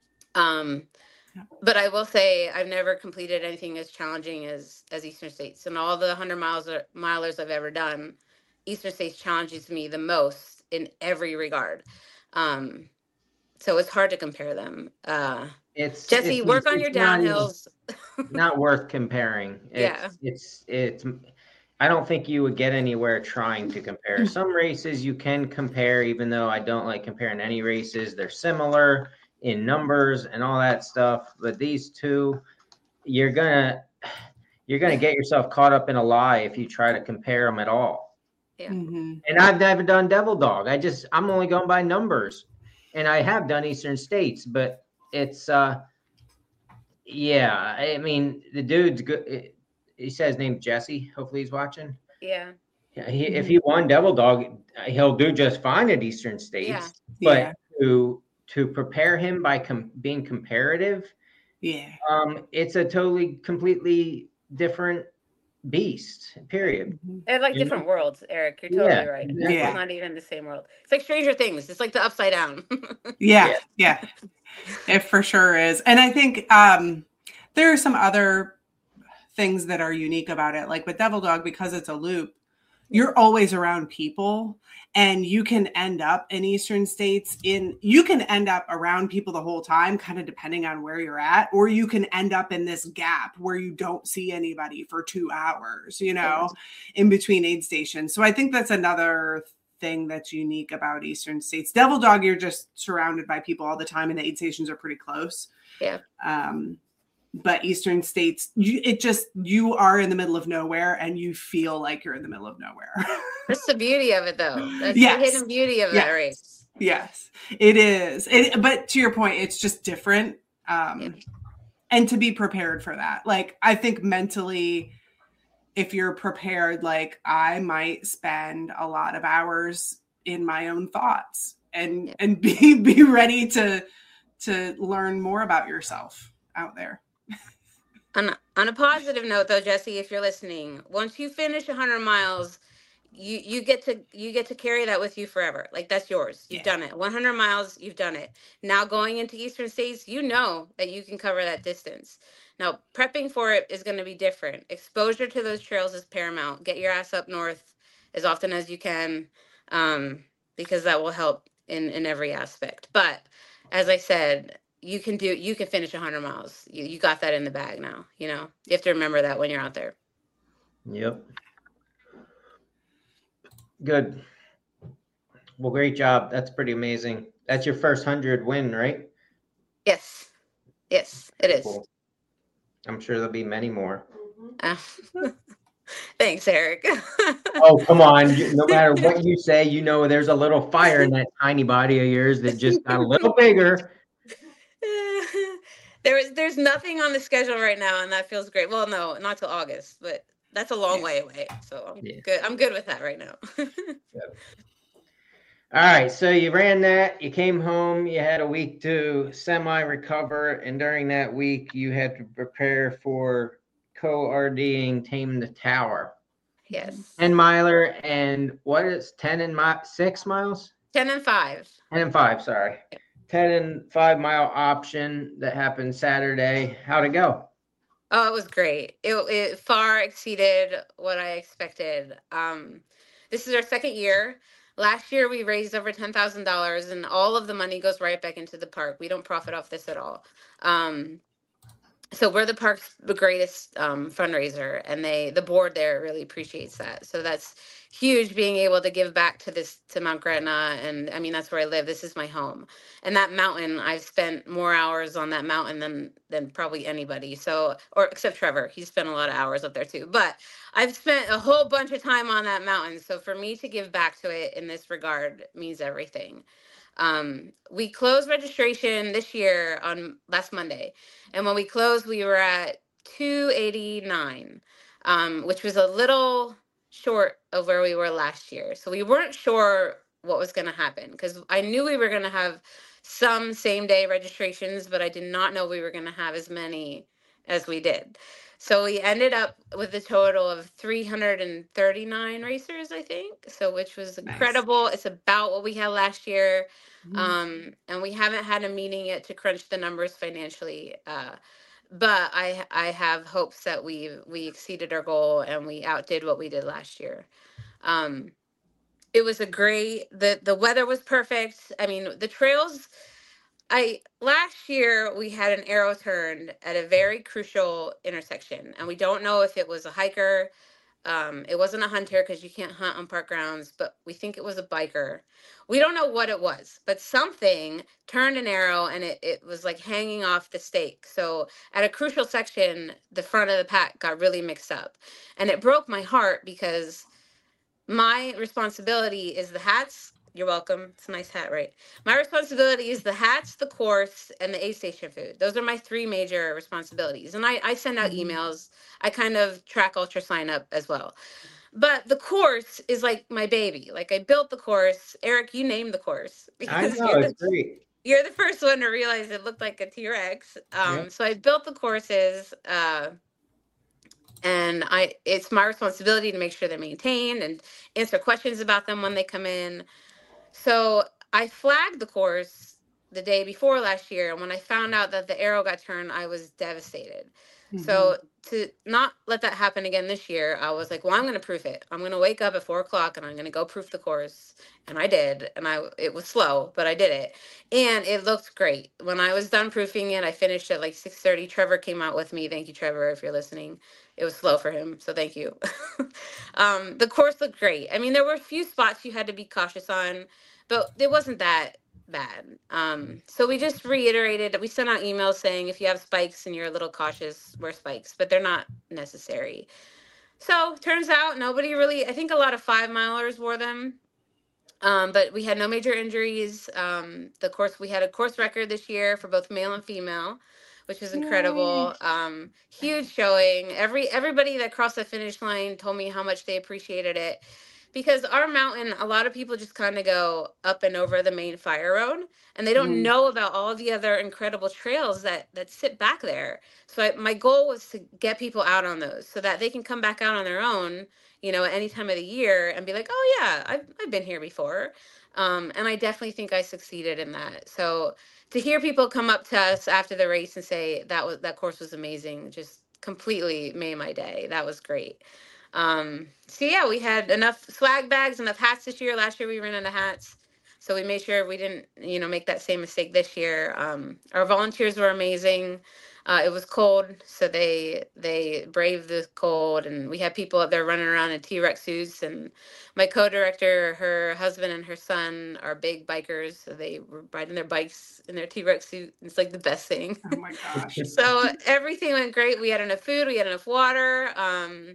Um, Yeah. but I will say I've never completed anything as challenging as as Eastern States, and all the one hundred miles or milers I've ever done, Eastern States challenges me the most in every regard. Um, so it's hard to compare them. Uh, It's Jesse, it's, work on your it's not even- downhills. Not worth comparing. It's, Yeah. It's it's. I don't think you would get anywhere trying to compare. Some races you can compare, even though I don't like comparing any races. They're similar in numbers and all that stuff. But these two, you're gonna you're gonna get yourself caught up in a lie if you try to compare them at all. Mm-hmm. And I've never done Devil Dog. I just I'm only going by numbers, and I have done Eastern States, but it's uh, yeah. I mean, the dude's good. He says his name's Jesse. Hopefully he's watching. Yeah. Yeah, he, if he won Devil Dog, he'll do just fine at Eastern States. Yeah. But Yeah. to to prepare him by com- being comparative, Yeah. um, it's a totally completely different beast. Period. Mhm. They're like You know? different worlds, Eric. You're totally Yeah, right. exactly. Yeah. It's not even the same world. It's like Stranger Things. It's like the upside down. Yeah, yeah, it for sure is. And I think um, there are some other things that are unique about it. Like with Devil Dog, because it's a loop, you're always around people, and you can end up in Eastern States in, you can end up around people the whole time, kind of depending on where you're at, or you can end up in this gap where you don't see anybody for two hours, you know, in between aid stations. So I think that's another thing that's unique about Eastern States. Devil Dog, you're just surrounded by people all the time, and the aid stations are pretty close. Yeah. Um, but Eastern States, you, it just, you are in the middle of nowhere, and you feel like you're in the middle of nowhere. That's the beauty of it, though. That's yes. the hidden beauty of yes. that race. Yes, it is. It, but to your point, it's just different. Um, yeah. And to be prepared for that. Like, I think mentally, if you're prepared, like, I might spend a lot of hours in my own thoughts, and, yeah. and be, be ready to, to learn more about yourself out there. On, on a positive note, though, Jesse, if you're listening, once you finish one hundred miles, you you get to you get to carry that with you forever. Like, that's yours. You've yeah. done it. one hundred miles, you've done it. Now going into Eastern States, you know that you can cover that distance. Now, prepping for it is going to be different. Exposure to those trails is paramount. Get your ass up north as often as you can, um, because that will help in, in every aspect. But as I said, you can do, you can finish one hundred miles. You, you got that in the bag now, you know, you have to remember that when you're out there. Yep. Good. Well, great job. That's pretty amazing. That's your first hundred win, right? Yes. Yes, it is. Cool. I'm sure there'll be many more. Uh, thanks, Eric. Oh, come on. No matter what you say, you know, there's a little fire in that tiny body of yours that just got a little bigger. There is, there's nothing on the schedule right now, and that feels great. Well, no, not till August, but that's a long yeah. way away. So I'm yeah. good. I'm good with that right now. Yep. All right. So you ran that, you came home, you had a week to semi-recover. And during that week, you had to prepare for co-RDing Tame the Tower. Yes. ten miler and what is ten and mi- six miles? ten and five. ten and five. Sorry. ten and five mile option that happened Saturday. How'd it go? Oh, it was great. It, it far exceeded what I expected. Um, this is our second year. Last year, we raised over ten thousand dollars, and all of the money goes right back into the park. We don't profit off this at all. Um, so we're the park's the greatest um, fundraiser, and they the board there really appreciates that. So that's huge, being able to give back to this to Mount Gretna, and I mean that's where I live. This is my home, and that mountain, I've spent more hours on that mountain than than probably anybody. So, or except Trevor, he's spent a lot of hours up there too. But I've spent a whole bunch of time on that mountain. So for me to give back to it in this regard means everything. Um, we closed registration this year on last Monday. And when we closed, we were at two eighty-nine, um, which was a little short of where we were last year. So we weren't sure what was going to happen, because I knew we were going to have some same day registrations, but I did not know we were going to have as many as we did. So we ended up with a total of three hundred thirty-nine racers, I think. So, which was incredible. Nice. It's about what we had last year. Mm-hmm. Um, and we haven't had a meeting yet to crunch the numbers financially. Uh, but I I have hopes that we we exceeded our goal and we outdid what we did last year. Um, it was a great, the, the weather was perfect. I mean, the trails, I last year we had an arrow turn at a very crucial intersection, and we don't know if it was a hiker. Um, it wasn't a hunter because you can't hunt on park grounds, but we think it was a biker. We don't know what it was, but something turned an arrow and it, it was like hanging off the stake. So at a crucial section, the front of the pack got really mixed up, and it broke my heart because my responsibility is the hats. You're welcome. It's a nice hat, right? My responsibility is the hats, the course, and the aid station food. Those are my three major responsibilities. And I, I send out mm-hmm. emails. I kind of track Ultra Sign Up as well. But the course is like my baby. Like, I built the course. Eric, you named the course. I know, you're it's the, great. You're the first one to realize it looked like a T-Rex. Um, yep. So I built the courses. Uh, And I, it's my responsibility to make sure they're maintained and answer questions about them when they come in. So I flagged the course the day before last year. And when I found out that the arrow got turned, I was devastated. Mm-hmm. So to not let that happen again this year, I was like, well, I'm going to proof it. I'm going to wake up at four o'clock and I'm going to go proof the course. And I did. And I, it was slow, but I did it. And it looked great. When I was done proofing it, I finished at like six thirty. Trevor came out with me. Thank you, Trevor, if you're listening. It was slow for him. So thank you. um, the course looked great. I mean, there were a few spots you had to be cautious on, but it wasn't that bad. Um, so we just reiterated that we sent out emails saying if you have spikes and you're a little cautious, wear spikes, but they're not necessary. So turns out nobody really, I think a lot of five milers wore them. Um, but we had no major injuries. Um, the course, we had a course record this year for both male and female, which was incredible. Um, huge showing. Every everybody that crossed the finish line told me how much they appreciated it. Because our mountain, a lot of people just kind of go up and over the main fire road, and they don't mm-hmm. know about all the other incredible trails that that sit back there. So I, my goal was to get people out on those so that they can come back out on their own, you know, at any time of the year and be like, oh yeah, I've, I've been here before. Um, and I definitely think I succeeded in that. So to hear people come up to us after the race and say that was, that course was amazing, just completely made my day. That was great. Um, so yeah, we had enough swag bags, enough hats this year. Last year we ran out of hats. So we made sure we didn't, you know, make that same mistake this year. Um, our volunteers were amazing. Uh, it was cold, so they they braved the cold, and we had people up there running around in T-Rex suits. And my co-director, her husband and her son are big bikers, so they were riding their bikes in their T-Rex suit. It's like the best thing. Oh my gosh! So everything went great. We had enough food, we had enough water. Um,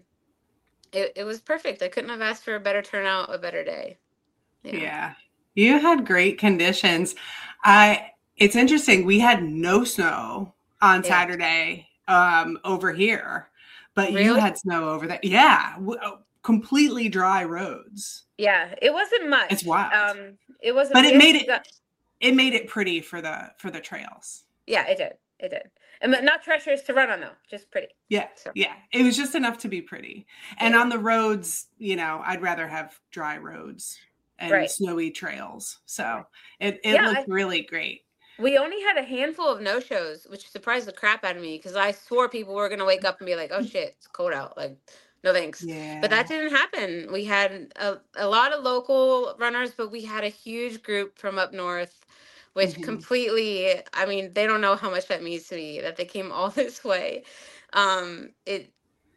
it it was perfect. I couldn't have asked for a better turnout, a better day. Yeah, yeah. You had great conditions. I. It's interesting. We had no snow on yeah. Saturday um, over here, but really? You had snow over there. Yeah. W- completely dry roads. Yeah. It wasn't much. It's wild. Um, it wasn't, but it made it, got... it made it pretty for the, for the trails. Yeah, it did. It did. And not treacherous to run on though, just pretty. Yeah. So. Yeah. It was just enough to be pretty. And yeah. on the roads, you know, I'd rather have dry roads and right. snowy trails. So it, it yeah, looked I... really great. We only had a handful of no-shows, which surprised the crap out of me because I swore people were going to wake up and be like, oh, shit, it's cold out. Like, no thanks. Yeah. But that didn't happen. We had a, a lot of local runners, but we had a huge group from up north, which mm-hmm. completely, I mean, they don't know how much that means to me, that they came all this way. Um, it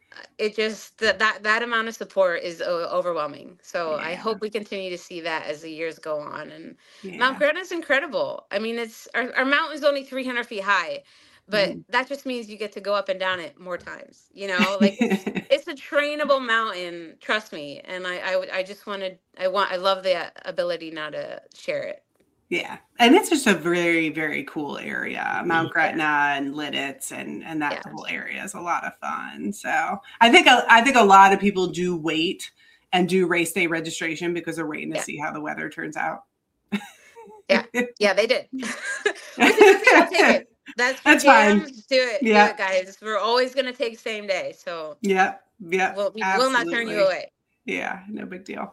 it just, that that, that amount of support is uh, overwhelming. So yeah. I hope we continue to see that as the years go on. And yeah. Mount Gretna is incredible. I mean, it's our, our mountain is only three hundred feet high, but mm. that just means you get to go up and down it more times, you know, like it's, it's a trainable mountain, trust me. And I, I, I just wanted, I want, I love the ability now to share it. Yeah. And it's just a very, very cool area. Mount Gretna and Lidditz and, and that yeah. whole area is a lot of fun. So I think, I think a lot of people do wait and do race day registration because they're waiting to yeah. see how the weather turns out. yeah. Yeah, they did. Which is okay, I'll take it. That's, That's fine. Do it. Yeah. Do it, guys. We're always going to take same day. So yeah. Yeah. We'll, we will not turn you away. Yeah. No big deal.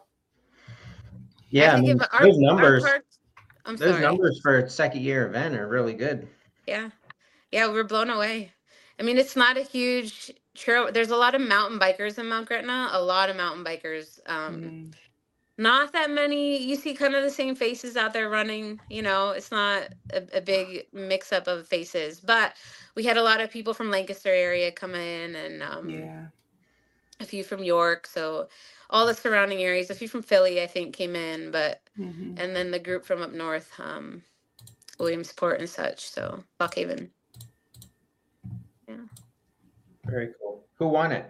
Yeah. I, I mean, our, those numbers. Our parks, I'm Those sorry. numbers for a second year event are really good. Yeah. Yeah, we're blown away. I mean, it's not a huge trail. There's a lot of mountain bikers in Mount Gretna, a lot of mountain bikers. Um, mm. Not that many. You see kind of the same faces out there running. You know, it's not a, a big mix up of faces, but we had a lot of people from Lancaster area come in and um, yeah. a few from York. So all the surrounding areas, a few from Philly, I think, came in, but mm-hmm. and then the group from up north, um, Williamsport and such. So Lockhaven. Yeah. Very cool. Who won it?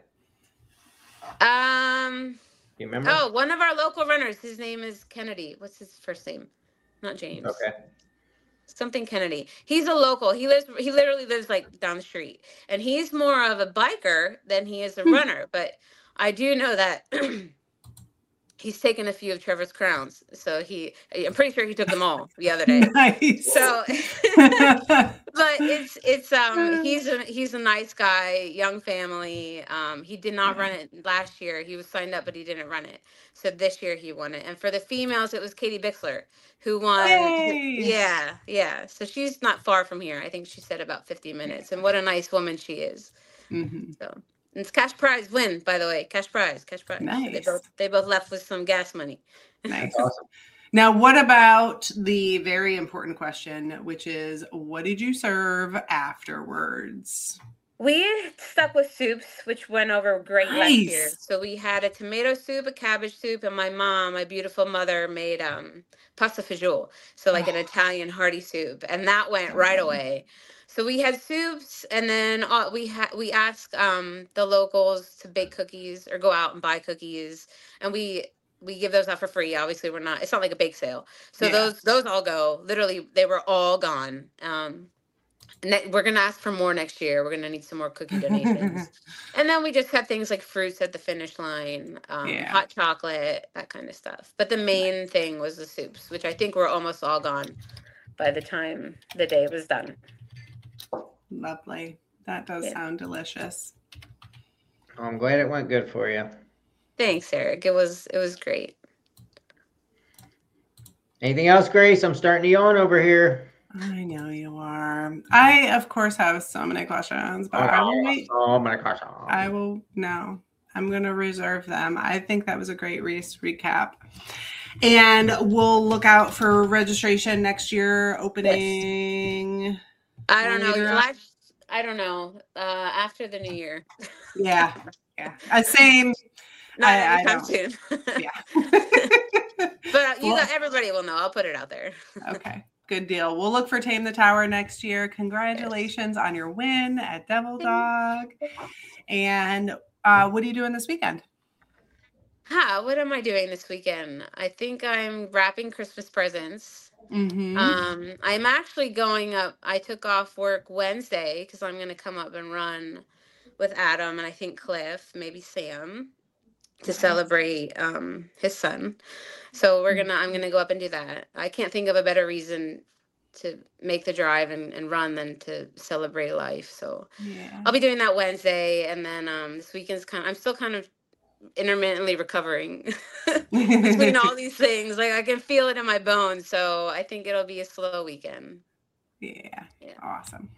Um. You remember? Oh, one of our local runners. His name is Kennedy. What's his first name? Not James. Okay. Something Kennedy. He's a local. He lives. He literally lives like down the street, and he's more of a biker than he is a runner. But I do know that he's taken a few of Trevor's crowns. So he, I'm pretty sure he took them all the other day. Nice. So, but it's, it's, um, he's a, he's a nice guy, young family. Um, he did not run it last year. He was signed up, but he didn't run it. So this year he won it. And for the females, it was Katie Bixler who won. Yay. Yeah. Yeah. So she's not far from here. I think she said about fifty minutes, and what a nice woman she is. Mm-hmm. So it's cash prize win, by the way. Cash prize, cash prize. Nice. So they both they both left with some gas money. Nice. That's awesome. Now, what about the very important question, which is, what did you serve afterwards? We stuck with soups, which went over great Nice. last year. So we had a tomato soup, a cabbage soup, and my mom, my beautiful mother, made um, pasta fagioli, so like an Oh. Italian hearty soup, and that went right away. So we had soups, and then uh, we had we asked um, the locals to bake cookies or go out and buy cookies, and we we give those out for free. Obviously, we're not. It's not like a bake sale. So Yeah. those those all go. Literally, they were all gone. Um, Ne- we're gonna ask for more next year. We're gonna need some more cookie donations, and then we just had things like fruits at the finish line, um, Yeah. hot chocolate, that kind of stuff. But the main thing was the soups, which I think were almost all gone by the time the day was done. Lovely. That does Yeah. sound delicious. I'm glad it went good for you. Thanks, Eric. It was it was great. Anything else, Grace? I'm starting to yawn over here. I know you are. I, of course, have so many questions, but I will wait. Oh my gosh. I will, no, I'm going to reserve them. I think that was a great re- recap. And we'll look out for registration next year, opening. I don't know. later on. Life, I don't know. Uh, after the new year. Yeah. Yeah. Uh, same. Not I- I anytime don't. soon. Yeah. But you Well- got, everybody will know. I'll put it out there. Okay. Good deal. We'll look for Tame the Tower next year. Congratulations on your win at Devil Dog. And uh, what are you doing this weekend? Huh, what am I doing this weekend? I think I'm wrapping Christmas presents. Mm-hmm. Um, I'm actually going up. I took off work Wednesday because I'm going to come up and run with Adam and I think Cliff, maybe Sam, to Nice. celebrate um, his son. So we're gonna. I'm gonna go up and do that. I can't think of a better reason to make the drive and, and run than to celebrate life. So Yeah. I'll be doing that Wednesday, and then um, this weekend's kind of. I'm still kind of intermittently recovering between all these things. Like I can feel it in my bones. So I think it'll be a slow weekend. Yeah. Yeah. Awesome.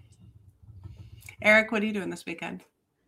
Eric, what are you doing this weekend?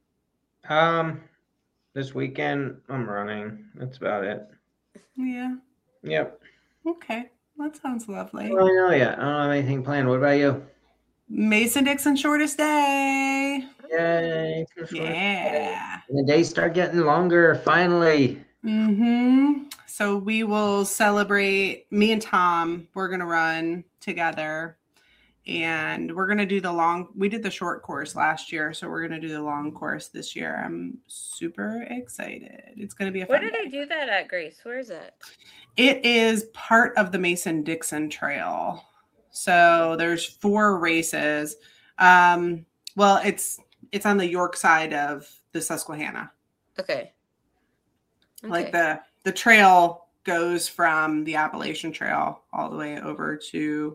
Um, this weekend I'm running. That's about it. Yeah. Yep. Okay. That sounds lovely. I don't know yet. I don't have anything planned. What about you? Mason Dixon shortest day. Yay. Yeah. The days start getting longer finally. Mm-hmm. So we will celebrate. Me and Tom, we're going to run together. And we're going to do the long, we did the short course last year. So we're going to do the long course this year. I'm super excited. It's going to be a fun Where did day. I do that at, Grace? Where is that? It is part of the Mason Dixon Trail. So there's four races. Um, well, it's it's on the York side of the Susquehanna. Okay. Like Okay. the the trail goes from the Appalachian Trail all the way over to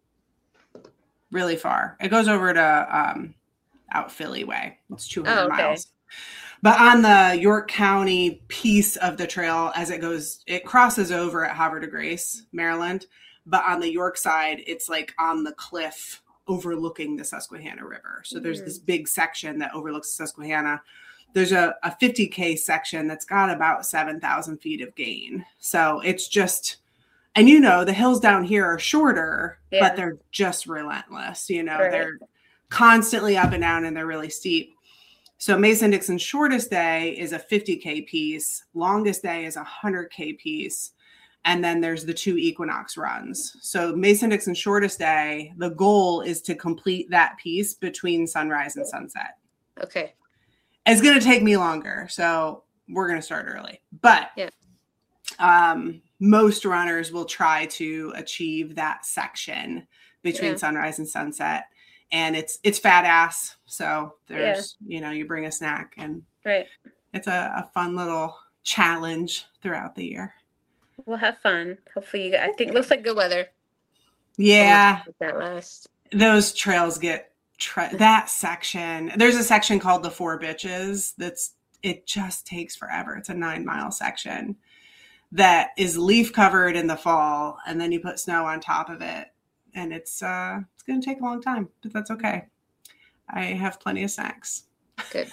really far. It goes over to um, out Philly way. It's two hundred Oh, okay. miles. But on the York County piece of the trail, as it goes, it crosses over at Havre de Grace, Maryland. But on the York side, it's like on the cliff overlooking the Susquehanna River. So there's this big section that overlooks Susquehanna. There's a, a fifty K section that's got about seven thousand feet of gain. So it's just, and you know, the hills down here are shorter, Yeah. but they're just relentless. You know, Right. they're constantly up and down and they're really steep. So Mason Dixon's shortest day is a fifty K piece. Longest day is a one hundred K piece. And then there's the two Equinox runs. So Mason Dixon's shortest day, the goal is to complete that piece between sunrise and sunset. Okay. It's going to take me longer. So we're going to start early. But Yeah. um, most runners will try to achieve that section between Yeah. sunrise and sunset. And it's it's fat ass. So there's, you know, you bring a snack and Right. it's a, a fun little challenge throughout the year. We'll have fun. Hopefully, you. I think looks like good weather. Yeah, That last. those trails get tra- that section. There's a section called the Four Bitches. That's it. Just takes forever. It's a nine mile section that is leaf covered in the fall, and then you put snow on top of it, and it's uh it's going to take a long time, but that's okay. I have plenty of snacks. Good.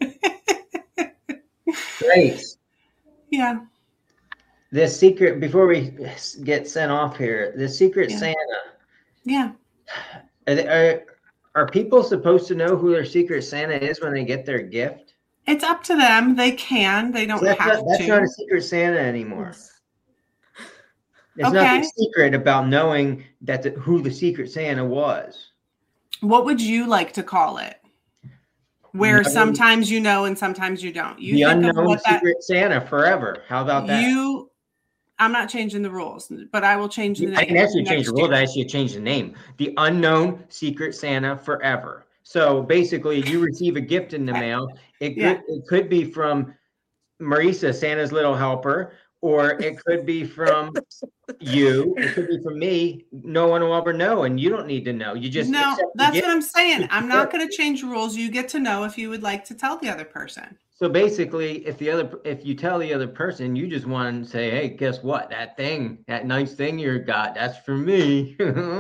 Grace. Yeah. The secret, before we get sent off here, the Secret Yeah. Santa. Yeah. Are, they, are are people supposed to know who their Secret Santa is when they get their gift? It's up to them. They can. They don't That's have not, that's to. not a Secret Santa anymore. There's Okay. nothing secret about knowing that the, who the Secret Santa was. What would you like to call it? Where Nothing- sometimes you know and sometimes you don't. You the think of unknown what that Secret Santa forever. How about that? you. I'm not changing the rules, but I will change the name. I didn't ask you to change the next rules. year. I asked you to change the name. The unknown Secret Santa forever. So basically, you receive a gift in the mail. It could, Yeah. it could be from Marisa, Santa's little helper, or it could be from you. It could be from me. No one will ever know, and you don't need to know. You just No, accept the that's gift. what I'm saying. I'm not going to change rules. You get to know if you would like to tell the other person. So basically, if the other, if you tell the other person, you just want to say, "Hey, guess what? That thing, that nice thing you got, that's for me."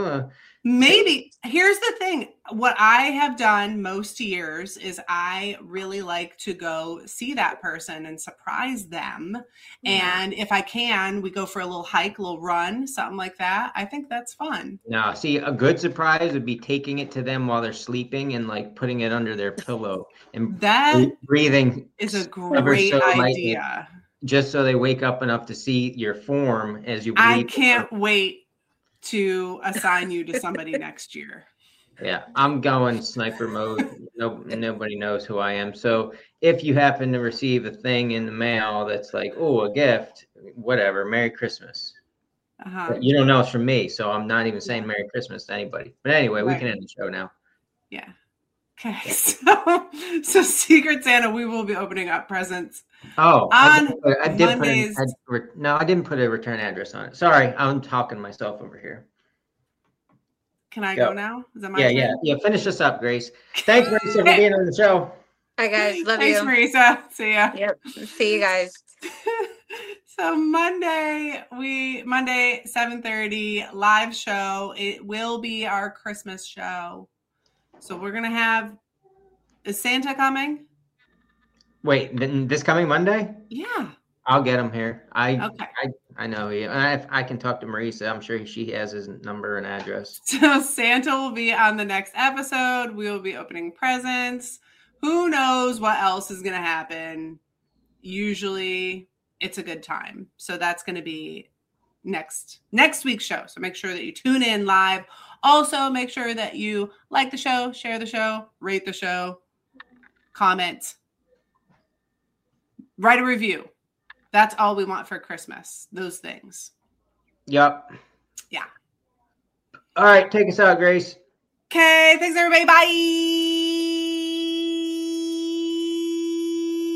Maybe here's the thing. What I have done most years is I really like to go see that person and surprise them. And if I can, we go for a little hike, a little run, something like that. I think that's fun. No, see, a good surprise would be taking it to them while they're sleeping and like putting it under their pillow and That breathing is a ever great so lightly, idea. just so they wake up enough to see your form as you breathe. I can't wait to assign you to somebody next year. Yeah, I'm going sniper mode. No, nobody knows who I am. So if you happen to receive a thing in the mail that's like, oh, a gift, whatever, Merry Christmas. Uh-huh. You don't know it's from me, so I'm not even saying Merry Christmas to anybody. But anyway, we Right. can end the show now. Yeah. Okay. So, so Secret Santa, we will be opening up presents. Oh, I On did put, I did Mondays. put a, I, no, I didn't put a return address on it. Sorry, I'm talking to myself over here. Can I Go. go now? Is that my Yeah, turn? yeah, yeah. Finish this up, Grace. Thanks, Marisa, for being on the show. Bye, guys. Love Thanks, you. Marisa. See ya. Yep. See you guys. So Monday, we Monday seven thirty live show. It will be our Christmas show. So we're gonna have. Is Santa coming? Wait, then this coming Monday? Yeah. I'll get him here. I Okay. I, I know. Yeah, I, I can talk to Marisa. I'm sure she has his number and address. So Santa will be on the next episode. We will be opening presents. Who knows what else is going to happen? Usually it's a good time. So that's going to be next next week's show. So make sure that you tune in live. Also, make sure that you like the show, share the show, rate the show, comment, write a review. That's all we want for Christmas. Those things. Yep. Yeah. All right, take us out, Grace. Okay. Thanks, everybody. Bye.